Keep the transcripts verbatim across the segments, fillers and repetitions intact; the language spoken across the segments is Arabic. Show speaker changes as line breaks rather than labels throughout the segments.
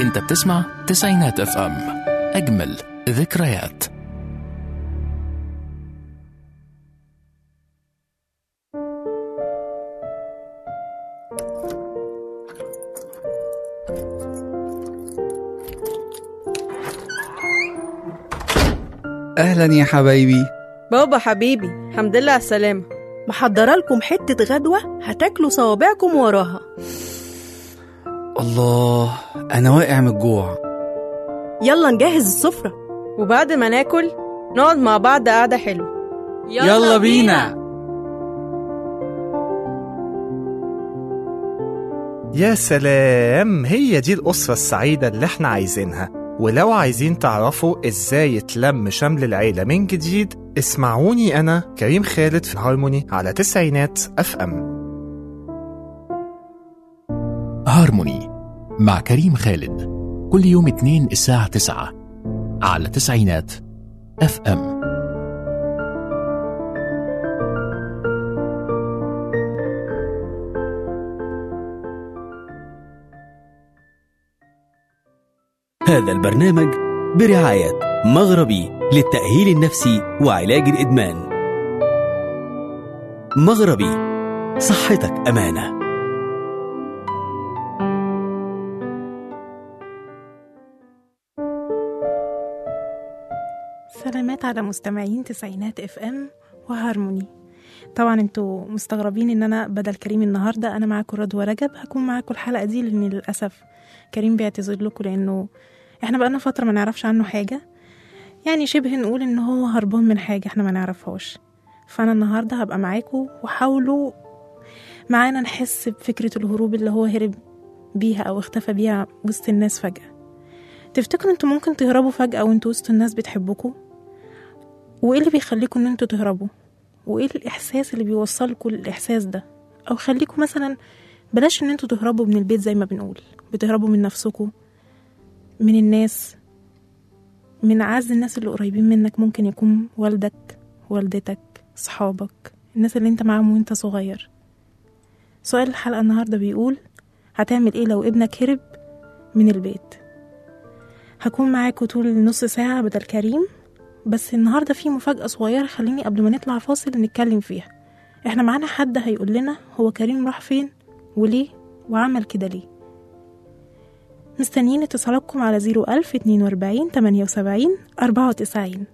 انت بتسمع تسعينات اف ام، اجمل ذكريات.
أهلا يا حبايبي.
بابا حبيبي، الحمد لله على السلامة. محضرة لكم حتة غدوة هتاكلوا صوابعكم وراها.
الله، أنا واقع من الجوع.
يلا نجهز السفرة، وبعد ما ناكل نقعد مع بعض قعدة حلوة.
يلا, يلا بينا, بينا.
يا سلام، هي دي الأسرة السعيدة اللي احنا عايزينها. ولو عايزين تعرفوا ازاي يتلم شمل العيلة من جديد، اسمعوني أنا كريم خالد في هارموني على تسعينات اف ام.
هارموني مع كريم خالد، كل يوم اتنين الساعة تسعة على تسعينات اف ام.
هذا البرنامج برعاية مغربي للتأهيل النفسي وعلاج الإدمان. مغربي، صحتك أمانة.
سلامات على مستمعين تسعينات اف ام وهارموني. طبعا انتوا مستغربين ان انا بدل كريم النهارده انا معاكم رضوى رجب. هكون معاكم الحلقه دي لان للاسف كريم بيعتذر لكم لانه احنا بقالنا فتره ما نعرفش عنه حاجه، يعني شبه نقول ان هو هربان من حاجه احنا ما نعرفهاش. فانا النهارده هبقى معاكم، وحاولوا معانا نحس بفكره الهروب اللي هو هرب بيها او اختفى بيها وسط الناس فجاه. تفتكروا انتوا ممكن تهربوا فجاه وانتوا وسط الناس بتحبكم؟ وايه اللي بيخليكم ان انتوا تهربوا؟ وايه الاحساس اللي بيوصلكوا للاحساس ده؟ او خليكم مثلا بلاش ان انتوا تهربوا من البيت زي ما بنقول، بتهربوا من نفسكم، من الناس، من أعز الناس اللي قريبين منك. ممكن يكون والدك، والدتك، صحابك، الناس اللي انت معاهم وانت صغير. سؤال الحلقة النهاردة بيقول هتعمل ايه لو ابنك هرب من البيت؟ هكون معاكم طول نص ساعة بدل كريم، بس النهاردة في مفاجأة صغيرة خليني قبل ما نطلع فاصل نتكلم فيها. احنا معانا حد هيقول لنا هو كريم راح فين وليه وعمل كده ليه. مستنيين اتصالاتكم على زيرو ألف اتنين واربعين تمانية وسبعين أربعة وتسعين.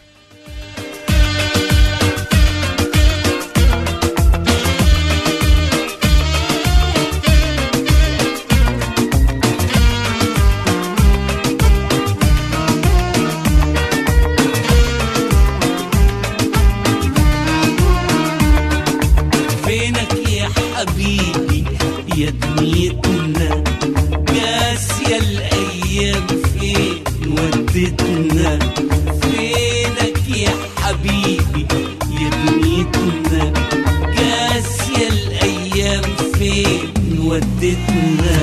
فينك يا حبيبي يا دنيتنا، قاسية الأيام فين ودتنا. فينك يا حبيبي يا دنيتنا، قاسية الأيام فين ودتنا.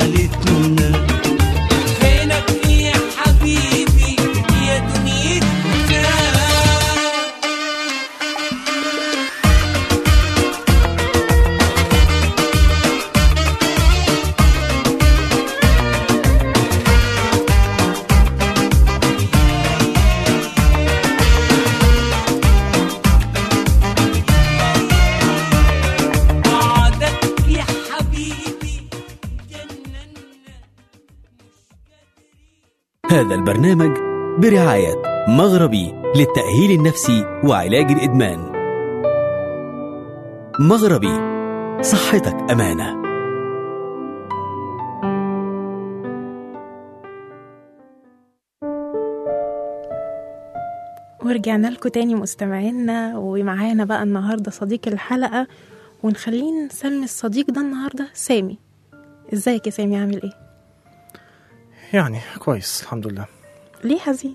حالتنا. فينك يا حبيبي يا دنيتنا. بعدك يا حبيبي جننا.
هذا البرنامج برعاية مغربي للتأهيل النفسي وعلاج الإدمان. مغربي، صحتك أمانة.
ورجعنا لكم تاني مستمعينا، ومعانا بقى النهاردة صديق الحلقة، ونخليه نسمي الصديق ده النهاردة سامي. ازيك يا سامي، عامل ايه؟
يعني كويس الحمد لله.
ليه حزين؟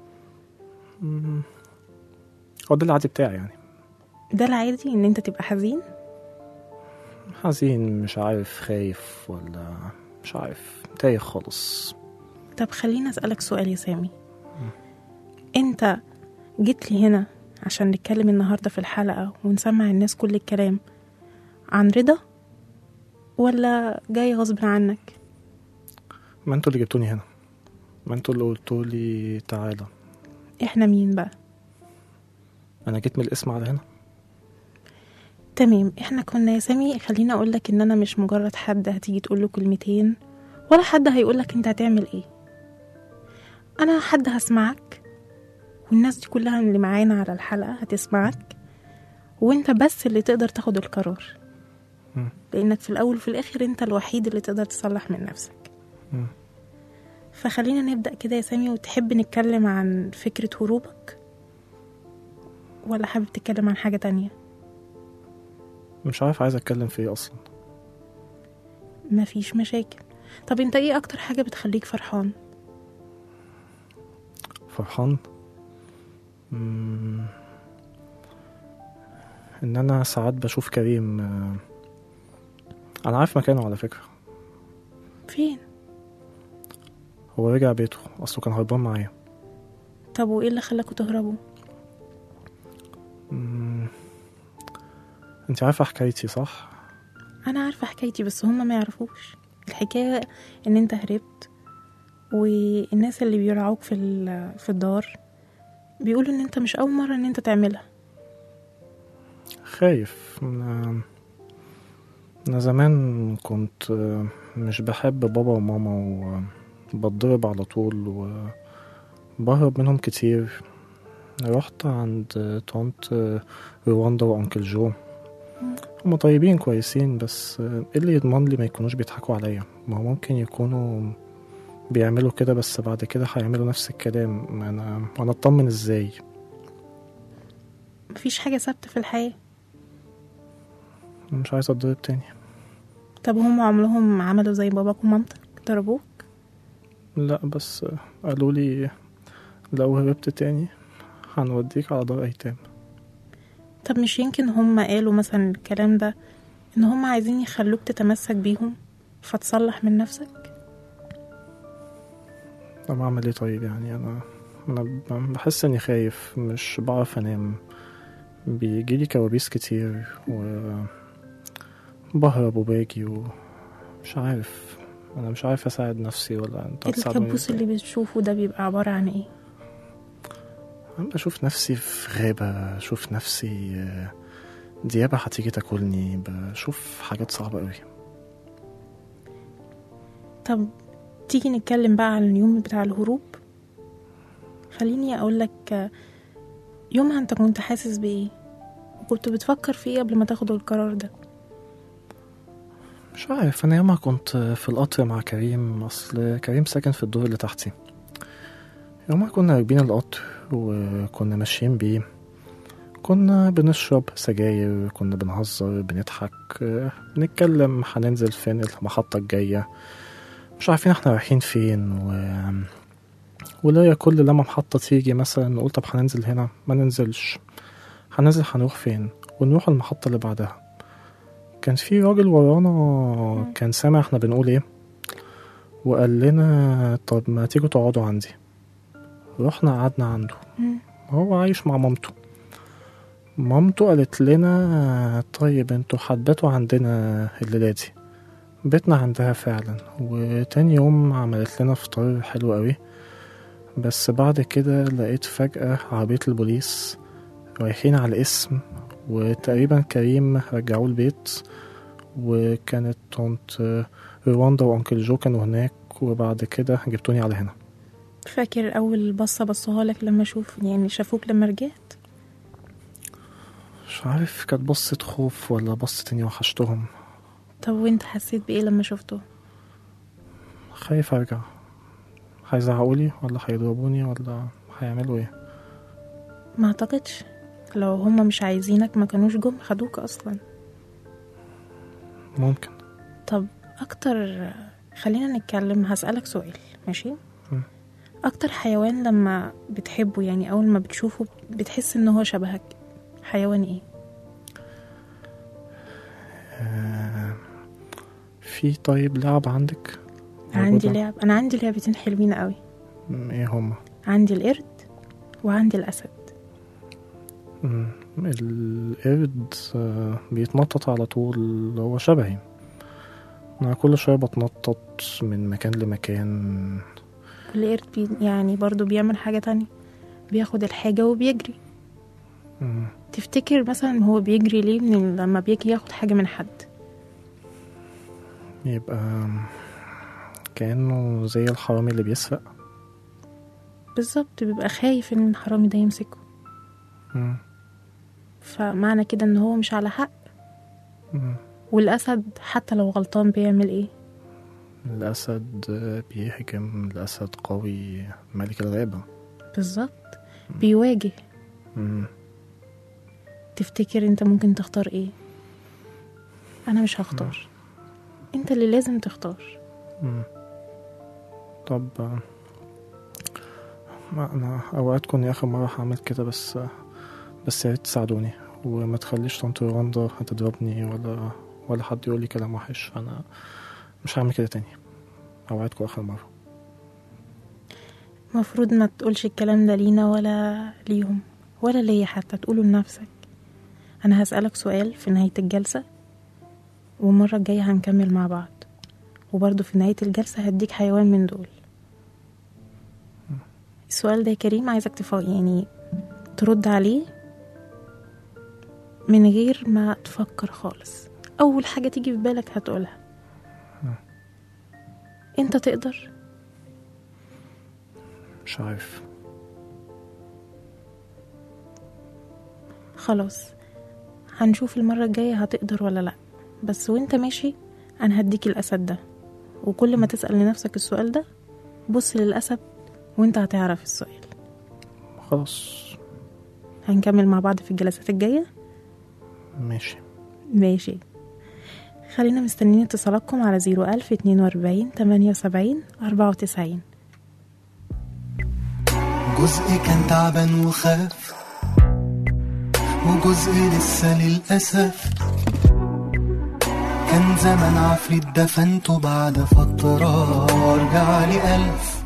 هو ده العادي بتاعي يعني.
ده العادي ان انت تبقى حزين؟
حزين، مش عارف، خايف ولا مش عارف، تايه خالص.
طب خليني اسألك سؤال يا سامي. انت جيت لي هنا عشان نتكلم النهاردة في الحلقة ونسمع الناس كل الكلام عن رضا، ولا جاي غصب عنك؟
ما انتوا اللي جبتوني هنا، ما انتوا اللي قلتوا لي تعالى.
احنا مين بقى؟
انا جيت من الاسم على هنا.
تمام، احنا كنا يا سامي، خليني اقولك ان انا مش مجرد حد هتيجي تقوله كلمتين، ولا حد هيقولك انت هتعمل ايه. انا حد هسمعك، والناس دي كلها اللي معانا على الحلقة هتسمعك، وانت بس اللي تقدر تاخد القرار.
م.
لانك في الاول وفي الاخر انت الوحيد اللي تقدر تصلح من نفسك.
م.
فخلينا نبدأ كده يا سامي. وتحب نتكلم عن فكرة هروبك، ولا حابب تتكلم عن حاجة تانية؟
مش عارف عايز اتكلم في ايه اصلا.
مفيش مشاكل. طب انت ايه اكتر حاجة بتخليك فرحان؟
فرحان؟ مم. ان انا ساعات بشوف كريم. آه، انا عارف مكانه على فكرة.
فين؟
هو رجع بيته، اصله كان هربان معايا.
طب وايه اللي خلاكوا تهربوا؟
مم. انت عارفة حكايتي صح؟
انا عارفة حكايتي، بس هما ما يعرفوش الحكاية. ان انت هربت، والناس اللي بيرعوك في في الدار بيقولوا ان انت مش اول مرة ان انت تعملها.
خايف. انا انا زمان كنت آه، مش بحب بابا وماما، وبتضرب على طول وبهرب منهم كتير. رحت عند طنط رواندا وانكل جو. هم طيبين كويسين، بس ايه اللي يضمن لي ما يكونوش بيضحكوا عليا؟ ما هو ممكن يكونوا بيعملوا كده، بس بعد كده هيعملوا نفس الكلام. انا وانا اطمن ازاي؟
مفيش حاجة ثابتة في الحياة.
مش عايز اتضرب تاني.
طب هم عملهم عملوا زي باباك ومامتك، ضربوك؟
لا، بس قالوا لي لو هربت تاني هنوديك على دار ايتام.
طب مش يمكن هم قالوا مثلا الكلام ده ان هم عايزين يخلوك تتمسك بيهم فتصلح من نفسك؟
طب اعمل ايه طيب؟ يعني انا انا بحس اني خايف، مش بعرف انام، بيجيلي كوابيس كتير وبهرب وباجي ومش عارف. انا مش عارف اساعد نفسي ولا انت هتساعدني.
الكابوس اللي بتشوفه ده بيبقى عبارة عن ايه؟
انا بشوف نفسي في غابة، اشوف نفسي ديابة هتيجي تاكلني، بشوف حاجات صعبة قوي.
طب تيجي نتكلم بقى عن اليوم بتاع الهروب. خليني اقولك، يومها انت كنت حاسس بايه، وكنت بتفكر في ايه قبل ما تاخد القرار ده؟
مش عارف. انا يومها كنت في القطر مع كريم، اصل كريم ساكن في الدور اللي تحتي. يومها كنا راكبين القطر وكنا ماشيين بيه، كنا بنشرب سجاير، كنا بنهزر، بنضحك، بنتكلم هننزل فين المحطة الجاية، مش عارفين احنا رايحين فين. و... ولا كل لما محطة تيجي مثلا نقول طب هننزل هنا، ما ننزلش، هننزل هنروح فين، ونروح المحطة اللي بعدها. كان في راجل ورانا كان سامع احنا بنقول ايه، وقال لنا طب ما تيجوا تقعدوا عندي. رحنا قعدنا عنده.
مم.
هو عايش مع مامته. مامته قالت لنا طيب انتوا حددتوا عندنا الليلة دي. بيتنا عندها فعلا، وتاني يوم عملت لنا فطار حلو قوي. بس بعد كده لقيت فجأة عربية البوليس رايحين على الاسم، وتقريبا كريم رجعوه البيت، وكانت طنط رواندا وأنكل جو كانوا هناك، وبعد كده جبتوني على هنا.
فاكر أول بصة بصوها لك لما شوف يعني شافوك لما رجعت؟
مش عارف كانت بصة خوف ولا بصة اني وحشتهم.
طب وانت حسيت بإيه لما شفته؟
خايف ارجع. هيزعقولي ولا هيضربوني ولا هيعملوا ايه؟
ما اعتقدش، لو هما مش عايزينك ما كانوش جم خدوك اصلا.
ممكن.
طب اكتر، خلينا نتكلم، هسألك سؤال ماشي؟
م.
اكتر حيوان لما بتحبه يعني اول ما بتشوفه بتحس ان هو شبهك، حيوان ايه؟
آه في طيب لعب عندك؟
عندي
موجودة؟
لعب، انا عندي لعبتين حلوين قوي.
م، ايه هما؟
عندي القرد وعندي الاسد.
م، القرد آه، بيتنطط على طول، هو شبهي. انا كل شوية بتنطط من مكان لمكان.
القرد بي يعني برضو بيعمل حاجة تانية، بياخد الحاجة وبيجري.
م،
تفتكر مثلا هو بيجري ليه من لما بيجي ياخد حاجة من حد؟
يبقى كأنه زي الحرامي اللي بيسرق.
بالظبط، بيبقى خايف ان الحرامي ده يمسكه.
م،
فمعنى كده ان هو مش على حق.
م.
والاسد حتى لو غلطان بيعمل ايه؟
الأسد بيهجم، الأسد قوي، ملك الغابة.
بالظبط، بيواجه.
م.
تفتكر انت ممكن تختار ايه؟ انا مش هختار، انت اللي لازم تختار.
م. طب ما أنا أوعدكم يا آخر مرة هعمل كده، بس بس يا ريت تساعدوني وما تخليش طنط رواندا هتضربني ولا ولا حد يقول لي كلام وحش. أنا مش هعمل كده تاني، أوعدكم آخر مرة.
مفروض ما تقولش الكلام ده لينا ولا ليهم ولا ليا، حتى تقوله لنفسك. انا هسألك سؤال في نهاية الجلسة، والمرة الجاية هنكمل مع بعض، وبرضو في نهاية الجلسة هديك حيوان من دول. السؤال ده يا كريم عايزك تفا يعني ترد عليه من غير ما تفكر خالص، اول حاجة تيجي في بالك هتقولها. انت تقدر؟
مش عارف.
خلاص، هنشوف المرة الجاية هتقدر ولا لا. بس وانت ماشي انا هديك الاسد ده، وكل ما تسأل لنفسك السؤال ده بص للأسد وانت هتعرف السؤال.
خلاص
هنكمل مع بعض في الجلسات الجاية.
ماشي
ماشي، خلينا مستنين اتصالاتكم على زيرو ألف اتنين واربعين تمانية وسبعين أربعة وتسعين.
جزء كان تعبان وخاف، وجزء لسه للأسف. كان زمان عفريت دفنته، بعد فترة رجع لي ألف.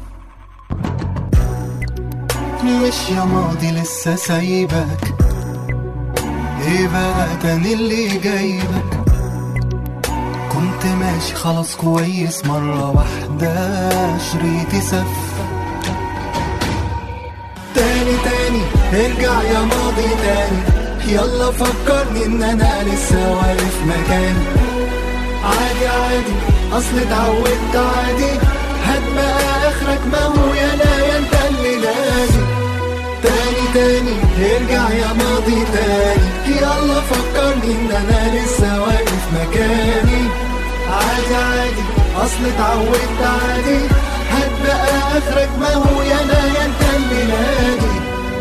مش يا ماضي لسه سايبك، ايه بقى تاني اللي جايبك؟ كنت ماشي خلاص كويس، مرة واحدة شريتي سف. تاني تاني ارجع يا ماضي تاني، يلا فكرني ان انا لسه واقف مكاني. عادي عادي اصل اتعودت عادي، هات بقى اخرك، ما هو يا لا يا انت اللي نادي. تاني تاني ارجع يا ماضي تاني، يلا فكرني ان انا لسه واقف مكاني. عادي عادي اصل اتعودت عادي، هات بقى اخرك، ما هو يا لا يا انت اللي نادي.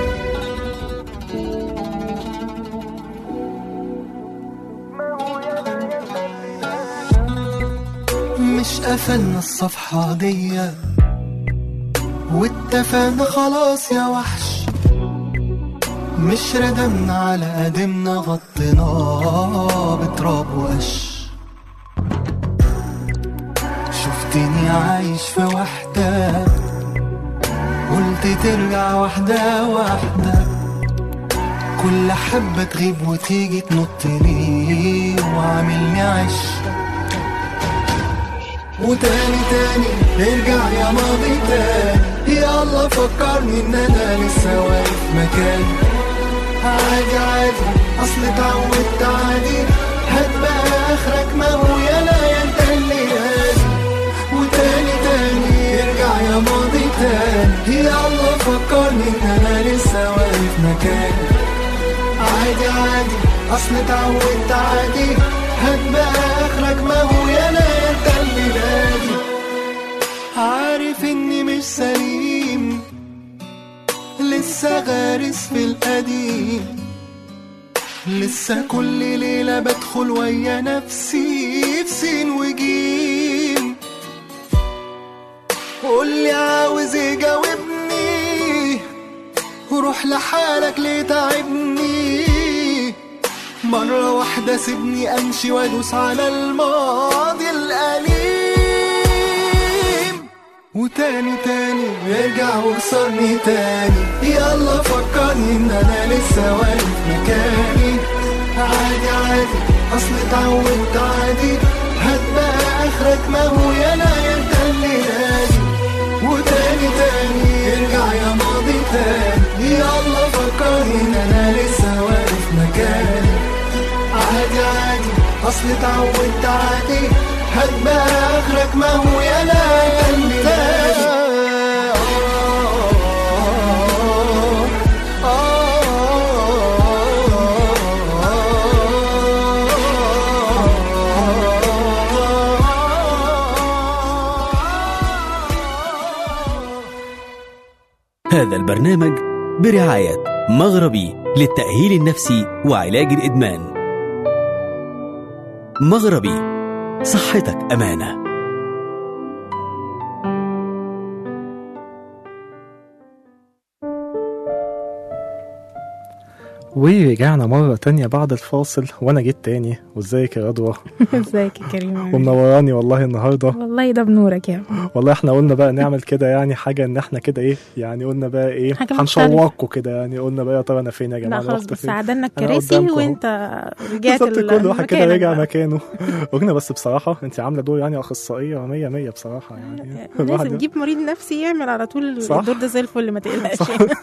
مش قفلنا الصفحة دي واتفقنا خلاص يا وحش، مش ردمنا على قدمنا، غطيناه بتراب وقش. شفتني إني عايش في وحدة، قلت ترجع واحدة واحدة، كل حبة تغيب وتيجي تنط لي وعاملني عش. وتاني تاني ارجع يا ماضي تاني، يلا فكرني ان انا لسه واقف مكاني. عادي عادي اصل اتعودت عادي، هتبقى اخرك ما هو يلا يا انت اللي هادي. وتاني تاني ارجع يا ماضي تاني، يلا فكرني ان انا لسه واقف مكاني. عادي عادي اصل اتعودت عادي، هتبقى اخرك ما هو يلا يا انت اللي هادي. عارف اني مش سليم، لسه غارس في القديم، لسه كل ليلة بدخل ويا نفسي في سين وجيم. قولي عاوز ايه جاوبني، وروح لحالك ليه تعبني. مرة واحدة سيبني امشي وادوس على الماضي الأليم. وتاني تاني ارجع وكسرني تاني، يلا فكرني ان انا لسه واقف مكاني. عادي عادي اصل اتعودت عادي، هتبقى اخرك ما هو يلا انت اللي نادي. وتاني تاني ارجع يا ماضي تاني، يلا فكرني ان انا لسه واقف مكاني. عادي عادي اصل اتعودت عادي، هتبقى اخرك ما هو يلا انت اللي نادي.
هذا البرنامج برعاية مغربي للتأهيل النفسي وعلاج الإدمان. مغربي، صحتك أمانة.
ورجعنا مرة تانية بعد الفاصل، وانا جيت تاني. وازيك يا رضوى؟
ازيك يا كريم؟
ومنوراني والله النهارده.
والله ده بنورك يا
والله احنا قلنا بقى نعمل كده يعني حاجة ان احنا كده ايه يعني، قلنا بقى ايه هنشوقكم كده يعني. قلنا بقى يا ترى انا فين يا جماعة؟
لا خلاص بس عدلنا الكراسي وانت رجعت
كل واحد كده رجع مكانه. قلنا بس بصراحة انت عاملة دور يعني اخصائية مية مية بصراحة يعني.
لازم نجيب مريض نفسي يعمل على طول الدور ده زي الفل، ما تقلقش.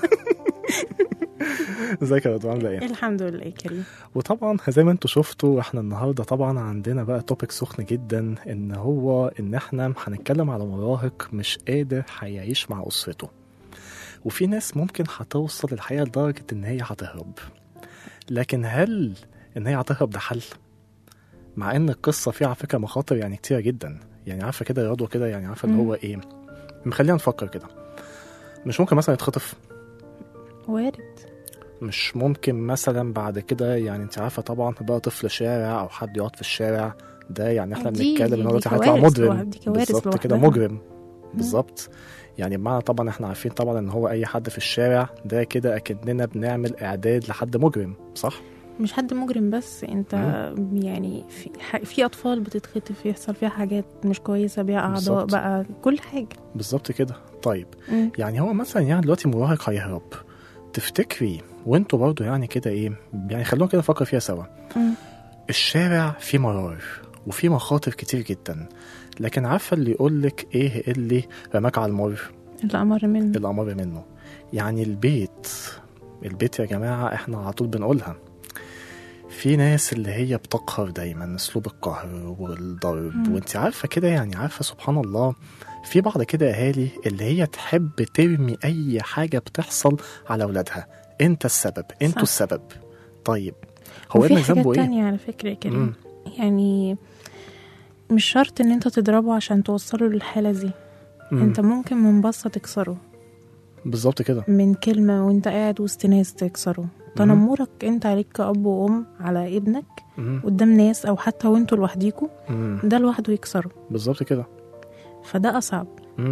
ازيك يا رضوى؟ عامله ايه؟
الحمد لله كريم.
وطبعا زي ما انتوا شفتوا احنا النهارده طبعا عندنا بقى توبيك سخن جدا، ان هو ان احنا هنتكلم على مراهق مش قادر هيعيش مع اسرته. وفي ناس ممكن هتوصل الحقيقه لدرجه ان هي هتهرب، لكن هل ان هي هتهرب ده حل؟ مع ان القصه فيها على فكره مخاطر يعني كتيره جدا. يعني عارفه كده يا رضوى كده يعني عارفه اللي هو ايه، خلينا نفكر كده. مش ممكن مثلا يتخطف؟
وارد.
مش ممكن مثلا بعد كده يعني انت عارفه طبعا بقى طفل شارع او حد يقعد في الشارع ده يعني احنا بنتكلم ان هو دلوقتي هيطلع مجرم بالظبط كده، مجرم بالظبط. يعني بمعنى طبعا احنا عارفين طبعا ان هو اي حد في الشارع ده كده اكننا بنعمل اعداد لحد مجرم، صح؟
مش حد مجرم بس انت مم. يعني في, في اطفال بتتخطف يحصل فيها حاجات مش كويسه، بيها اعضاء بقى كل حاجه
بالظبط كده. طيب مم. يعني هو مثلا يعني دلوقتي مراهق هيهرب، تفتكري وانتوا برضو يعني كده ايه يعني خلونا كده نفكر فيها سوا. م. الشارع فيه مرار وفيه مخاطر كتير جدا، لكن عارفه اللي يقولك ايه اللي رماك على المر؟
اللي امر منه.
اللي امر منه. يعني البيت البيت يا جماعه احنا على طول بنقولها، في ناس اللي هي بتقهر دايما، اسلوب القهر والضرب. م. وانت عارفه كده يعني عارفه سبحان الله في بعض كده اهالي اللي هي تحب ترمي اي حاجه بتحصل على اولادها، انت السبب، انتوا السبب. طيب هو ابنك ذنبه ايه؟
وفي حاجات تانية على فكره كده مم. يعني مش شرط ان انت تضربه عشان توصله للحاله دي. مم. انت ممكن من بصه تكسره
بالظبط كده،
من كلمه وانت قاعد وسط ناس تكسره. تنمرك انت عليك كأب وأم على ابنك مم. قدام ناس او حتى وانتوا لوحديكوا ده لوحده يكسره بالظبط كده. فده أصعب. مم.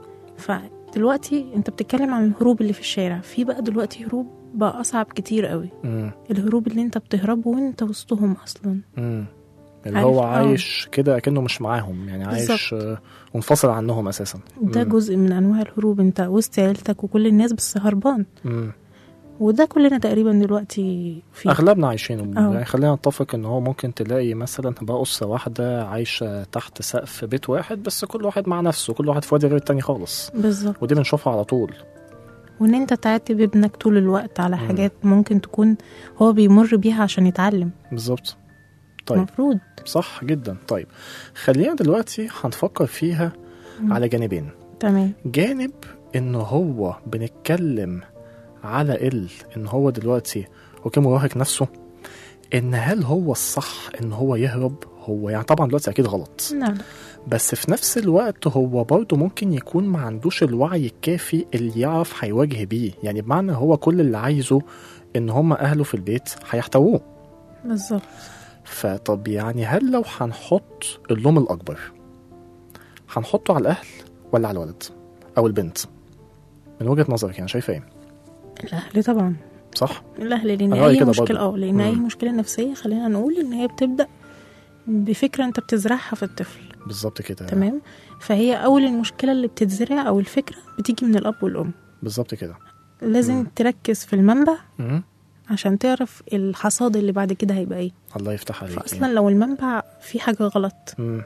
فدلوقتي انت بتتكلم عن الهروب اللي في الشارع، في بقى دلوقتي هروب بقى أصعب كتير قوي. مم. الهروب اللي انت بتهربه وانت وسطهم أصلا.
مم. اللي
عارف،
هو
آه.
عايش كده كأنه مش معاهم، يعني عايش آه، منفصل عنهم أساسا.
ده
مم.
جزء من انواع الهروب، انت وسط عيلتك وكل الناس بس هربان.
مم.
وده كلنا تقريبا دلوقتي فيه.
اغلبنا عايشين.
أوه.
يعني خلينا نتفق ان هو ممكن تلاقي مثلا بقى اسره واحده عايشه تحت سقف بيت واحد، بس كل واحد مع نفسه، كل واحد في وادي غير التاني خالص.
بالظبط.
ودي بنشوفها على طول.
وان انت تعاتب ابنك طول الوقت على حاجات ممكن تكون هو بيمر بيها عشان يتعلم.
بالظبط. طيب
مفروض.
صح جدا. طيب خلينا دلوقتي هنفكر فيها
مم.
على جانبين.
تمام.
جانب انه هو بنتكلم على ال ان هو دلوقتي هو كان مراهق نفسه، ان هل هو الصح ان هو يهرب؟ هو يعني طبعا دلوقتي اكيد غلط،
لا لا.
بس في نفس الوقت هو برضه ممكن يكون ما عندوش الوعي الكافي اللي يعرف هيواجه بيه. يعني بمعنى هو كل اللي عايزه ان هم اهله في البيت هيحتووه.
بالظبط.
فطب يعني هل لو هنحط اللوم الاكبر هنحطه على الاهل ولا على الولد او البنت من وجهة نظرك؟ يعني شايفه ايه؟
الاهل طبعا.
صح.
الاهل لان
أنا رأيي
اي
كده
مشكله
برضه.
اه لان اي
مم.
مشكله نفسيه خلينا نقول ان هي بتبدا بفكره انت بتزرعها في الطفل.
بالظبط كده.
تمام. فهي اول المشكله اللي بتتزرع او الفكره بتيجي من الاب والام.
بالظبط كده.
لازم
مم.
تركز في المنبع
مم.
عشان تعرف الحصاد اللي بعد كده هيبقى ايه.
الله يفتح عليك.
فاصلا لو المنبع فيه حاجه غلط
مم.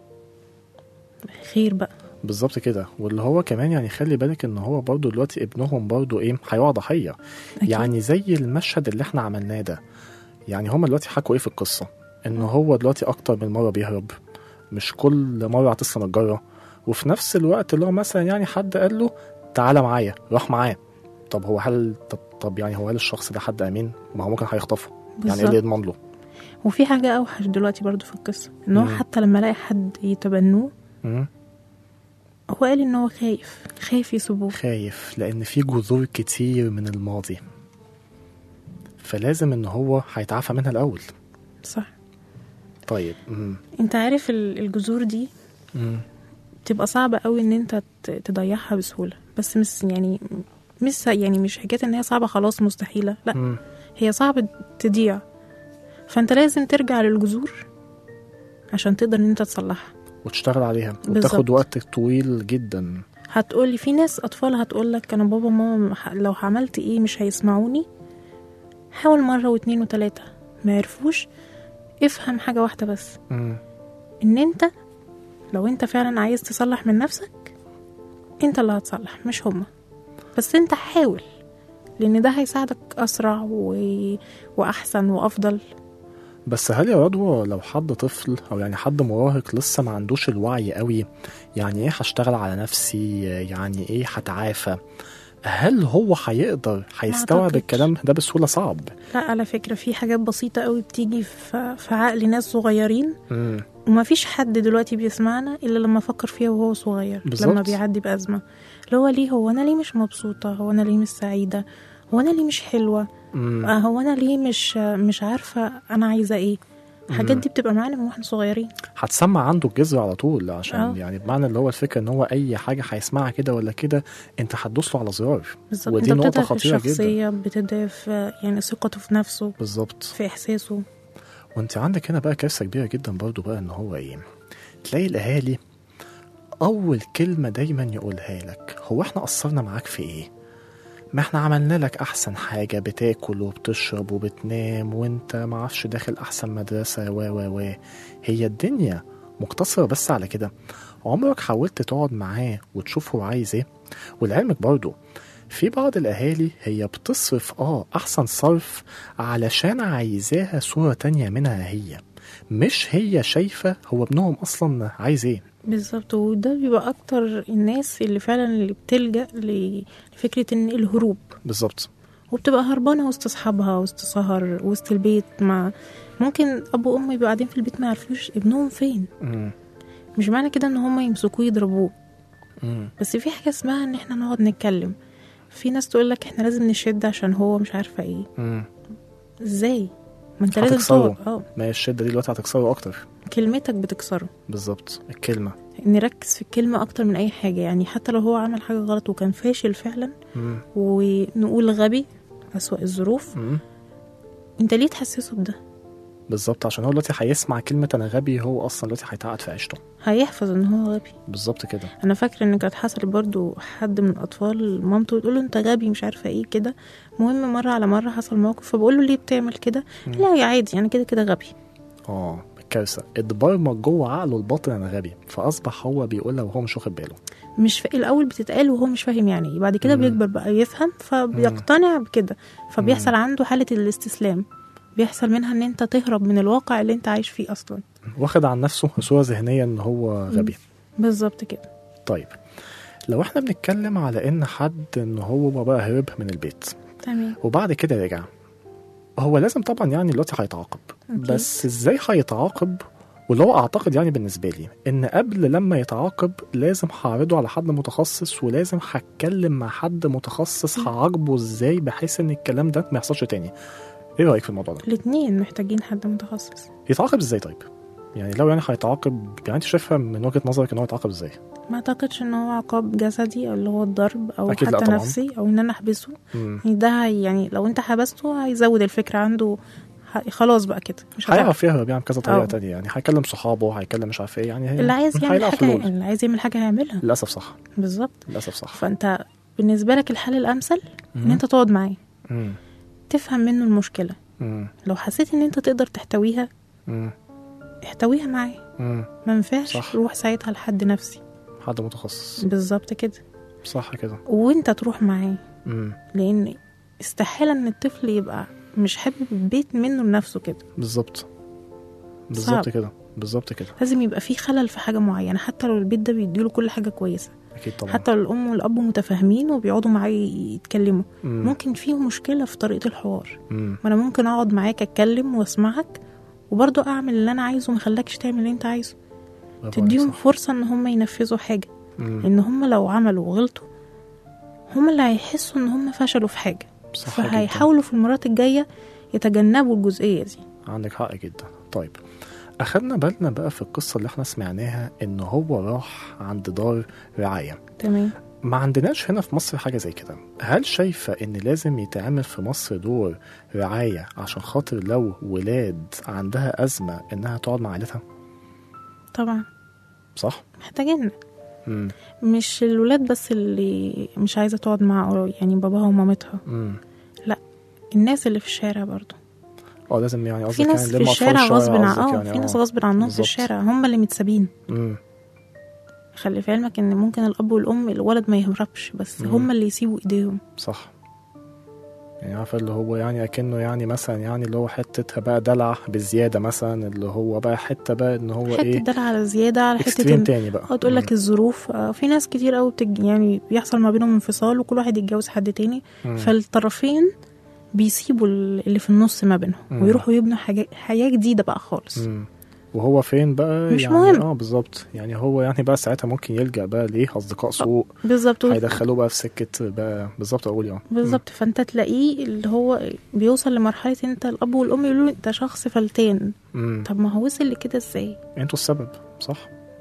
خير بقى.
بالظبط كده. واللي هو كمان يعني خلي بالك ان هو برضو دلوقتي ابنهم برضو ايه هيقع ضحيه.
أكيد.
يعني زي المشهد اللي احنا عملناه ده، يعني هما دلوقتي حكوا ايه في القصه؟ ان هو دلوقتي اكتر من مره بيهرب، مش كل مره هتسلم الجره، وفي نفس الوقت اللي هو مثلا يعني حد قال له تعالى معايا راح معاه. طب هو هل طب, طب يعني هو هل الشخص ده حد امين؟ ما هو ممكن هيخطفه. يعني ايه اللي يضمن له؟
وفي حاجه اوحش دلوقتي برضو في القصه ان هو
مم.
حتى لما الاقي حد يتبنوه
مم.
هو قال ان هو خايف خايف يسيبوه.
خايف لان في جذور كتير من الماضي، فلازم ان هو هيتعافى منها الاول.
صح.
طيب. مم.
انت عارف ال- الجذور دي
مم.
تبقى صعبة قوي ان انت ت- تضيعها بسهولة، بس مش يعني مش يعني مش حكاية ان هي صعبة خلاص مستحيلة، لا.
مم.
هي صعبة تضيع، فانت لازم ترجع للجذور عشان تقدر ان انت تصلحها
وتشتغل عليها،
بالظبط.
وتاخد وقت طويل جدا.
هتقولي في ناس اطفال هتقولك انا بابا ماما ح- لو عملت ايه مش هيسمعوني. حاول مرة واتنين وتلاتة ما يعرفوش. افهم حاجة واحدة بس،
مم.
ان انت لو انت فعلا عايز تصلح من نفسك انت اللي هتصلح مش هما، بس انت حاول لان ده هيساعدك اسرع و... واحسن وافضل.
بس هل يا رضوى لو حد طفل او يعني حد مراهق لسه ما عندوش الوعي قوي، يعني ايه هشتغل على نفسي، يعني ايه هتعافى، هل هو هيقدر هيستوعب
أعتقدش.
الكلام ده بسهولة؟ صعب.
لا على فكرة في حاجات بسيطة قوي بتيجي في, في عقل ناس صغيرين،
مم.
وما فيش حد دلوقتي بيسمعنا إلا لما فكر فيها وهو صغير.
بالظبط.
لما بيعدي بأزمة اللي هو ليه هو أنا ليه مش مبسوطة، هو أنا ليه مش سعيدة، هو أنا ليه مش حلوة،
مم.
آه، هو أنا ليه مش مش عارفة أنا عايزة إيه. الحاجات دي بتبقى معانا من واحنا صغيرين.
هتسمع عنده الجذر على طول، عشان
أوه.
يعني بمعنى اللي هو الفكرة ان هو اي حاجة هيسمعها كده ولا كده انت هتدوس له على زرار.
بالظبط.
ودي
انت
نقطة
بتضعف
خطيرة
الشخصية، بتضعف يعني ثقته في نفسه،
بالظبط،
في إحساسه.
وانت عندك هنا بقى كارثة كبيرة جدا برضو بقى، ان هو ايه تلاقي الاهالي اول كلمة دايما يقولها لك هو احنا قصرنا معاك في ايه؟ ما احنا عملنا لك احسن حاجة، بتاكل وبتشرب وبتنام وانت معرفش داخل احسن مدرسة و و و هي الدنيا مقتصرة بس على كده؟ عمرك حاولت تقعد معاه وتشوف هو عايز ايه؟ ولعلمك برضو في بعض الاهالي هي بتصرف اه احسن صرف علشان عايزاها صورة تانية منها هي، مش هي شايفة هو ابنهم اصلا عايز ايه.
بالظبط. وده بيبقى اكتر الناس اللي فعلا اللي بتلجأ لفكرة ان الهروب.
بالظبط.
وبتبقى هربانة وسط اصحابها، وسط سهر، وسط البيت. مع ممكن ابو وام يبقوا قاعدين في البيت ما يعرفوش ابنهم فين.
مم.
مش معنى كده ان هم يمسكوه يضربوه،
مم.
بس في حاجة اسمها ان احنا نقعد نتكلم. في ناس تقولك احنا لازم نشد عشان هو مش عارفة ايه.
مم.
ازاي؟ ما انت لازم
هتكسره.
تقعد. اه
ما هي الشدة دي دلوقتي هتكسره اكتر.
كلمتك بتكسره.
بالظبط، الكلمة.
نركز في الكلمة أكتر من أي حاجة. يعني حتى لو هو عمل حاجة غلط وكان فاشل فعلا،
مم.
ونقول غبي أسوأ الظروف،
مم.
أنت ليه تحسسه بده؟
بالظبط، عشان هو دلوقتي هيسمع كلمه انا غبي، هو اصلا دلوقتي هيتعقد في عيشته.
هيحفظ ان هو غبي.
بالظبط كده.
انا فاكره ان كانت حصل برضو حد من الاطفال مامته تقول له انت غبي مش عارفه ايه كده. مهم مره على مره حصل موقف فبقول له ليه بتعمل كده؟ لا يا عادي يعني كده كده غبي.
اه كارثه، اتبرمج جوه عقله الباطن انا غبي، فاصبح هو بيقولها وهو مش واخد باله.
مش ف... الاول بتتقال وهو مش فاهم يعني ايه، بعد كده بيكبر بقى يفهم فبيقتنع بكده، فبيحصل عنده حاله الاستسلام، بيحصل منها ان انت تهرب من الواقع اللي انت عايش فيه اصلا،
واخد عن نفسه صوره ذهنيه ان هو غبي.
بالظبط كده.
طيب لو احنا بنتكلم على ان حد ان هو بقى هرب من البيت
تمام
وبعد كده رجع، هو لازم طبعا يعني دلوقتي هيتعاقب، بس ازاي هيتعاقب؟ واللي هو اعتقد يعني بالنسبه لي ان قبل لما يتعاقب لازم هعرضه على حد متخصص، ولازم هتكلم مع حد متخصص هعاقبه ازاي بحيث ان الكلام ده ما يحصلش تاني. ايه رايك في الموضوع ده؟
الاثنين محتاجين حد متخصص.
يتعاقب ازاي طيب؟ يعني لو يعني هيتعاقب، يعني انت شايفها من وجهه نظرك ان هو يتعاقب ازاي؟
ما اعتقدش ان هو عقاب جسدي او اللي هو الضرب او
أكيد
حتى نفسي او ان انا احبسه. يعني ده يعني لو انت حبسته هيزود الفكره عنده، خلاص بقى كده مش
هيعرف يهرب يعني بكذا طريقه تانية، يعني هيكلم صحابه، هيكلم مش عارف ايه، يعني
اللي عايز يعمل حاجه اللي عايز يعمل حاجه هيعملها.
للاسف صح.
بالظبط
للاسف صح.
فانت بالنسبه لك الحل الامثل ان انت تقعد معاه تفهم منه المشكله. مم. لو حسيت ان انت تقدر تحتويها مم. احتويها معاه، ما ينفعش روح ساعتها لحد نفسي،
حد متخصص.
بالظبط كده.
صح كده.
وانت تروح معاه، لان استحاله ان الطفل يبقى مش حابب البيت منه لنفسه كده.
بالظبط بالظبط كده. بالظبط كده.
لازم يبقى فيه خلل في حاجه معينه، حتى لو البيت ده بيديله كل حاجه كويسه.
أكيد طبعا.
حتى لو الام والاب متفاهمين وبيقعدوا معاه يتكلموا، مم. ممكن فيه مشكله في طريقه الحوار. ما انا ممكن اقعد معاك اتكلم واسمعك وبرضه اعمل اللي انا عايزه، ما خلاكش تعمل اللي انت عايزه. تديهم فرصه ان هم ينفذوا حاجه، مم. ان هم لو عملوا وغلطوا هم اللي هيحسوا ان هم فشلوا في حاجه، فهيحاولوا في المرات الجايه يتجنبوا الجزئيه دي.
عندك حق جدا. طيب أخدنا بالنا بقى في القصة اللي احنا سمعناها إن هو راح عند دار رعاية.
تمام.
ما عندناش هنا في مصر حاجة زي كده. هل شايفة إن لازم يتعمل في مصر دور رعاية عشان خاطر لو ولاد عندها أزمة إنها تقعد مع عائلتها؟
طبعا.
صح؟
محتاجين. مم. مش الولاد بس اللي مش عايزة تقعد مع يعني باباها ومامتها. مم. لا، الناس اللي في الشارع برضو.
اه لازم يعني
في ناس
يعني
في الشارع غصب عن اه يعني في ناس غصب عنهم في الشارع هم اللي متسابين. امم خلي في علمك ان ممكن الاب والام الولد ما يهربش، بس هم اللي يسيبوا ايديهم.
صح. يعني عارفه اللي هو يعني اكنه يعني مثلا يعني اللي هو حتتها بقى دلع بزياده، مثلا اللي هو بقى حته بقى ان هو
حتة
ايه
حته دلع على زياده على حته إن...
تاني بقى.
اه تقول لك الظروف. آه في ناس كتير قوي بتج... يعني بيحصل ما بينهم انفصال وكل واحد يتجوز حد تاني. مم. فالطرفين بيسيبوا اللي في النص ما بينهم مم. ويروحوا يبنوا حاجة حياة جديدة بقى خالص.
مم. وهو فين بقى
مش
يعني
مهم.
اه بالظبط، يعني هو يعني بقى ساعتها ممكن يلجأ بقى ليه اصدقاء سوء.
بالظبط.
هيدخلوه بقى في سكة بقى. بالظبط اقول يعني
بالظبط. فانت تلاقيه اللي هو بيوصل لمرحلة انت الاب والام يقولوا انت شخص فلتان. مم. طب ما هو وصل لكده ازاي؟
انتوا السبب. صح.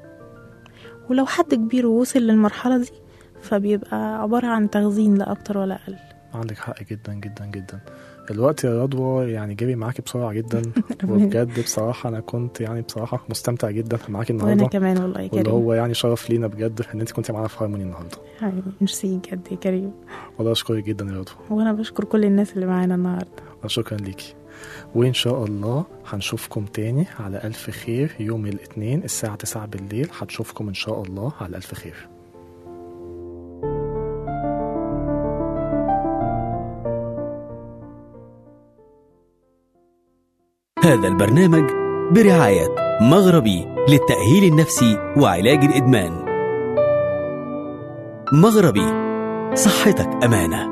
ولو حد كبير ووصل للمرحلة دي فبيبقى عبارة عن تخزين لا اكتر ولا اقل.
عندك حق جدا جدا جدا. الوقت يا رضوى يعني جري معاكي بسرعة جدا وبجد بصراحة أنا كنت يعني بصراحة مستمتع جدا معاكي النهاردة.
وأنا كمان والله يا كريم.
واللي هو يعني شرف لينا بجد إن أنت كنت معانا في هارموني النهاردة.
ميرسي بجد يا كريم.
والله أشكرك جدا يا رضوى.
وأنا بشكر كل الناس اللي معانا النهاردة.
شكرا ليكي. وإن شاء الله هنشوفكم تاني على ألف خير يوم الاثنين الساعة تسعة بالليل. هتشوفكم إن شاء الله على ألف خير.
هذا البرنامج برعاية مغربي للتأهيل النفسي وعلاج الإدمان. مغربي، صحتك أمانة.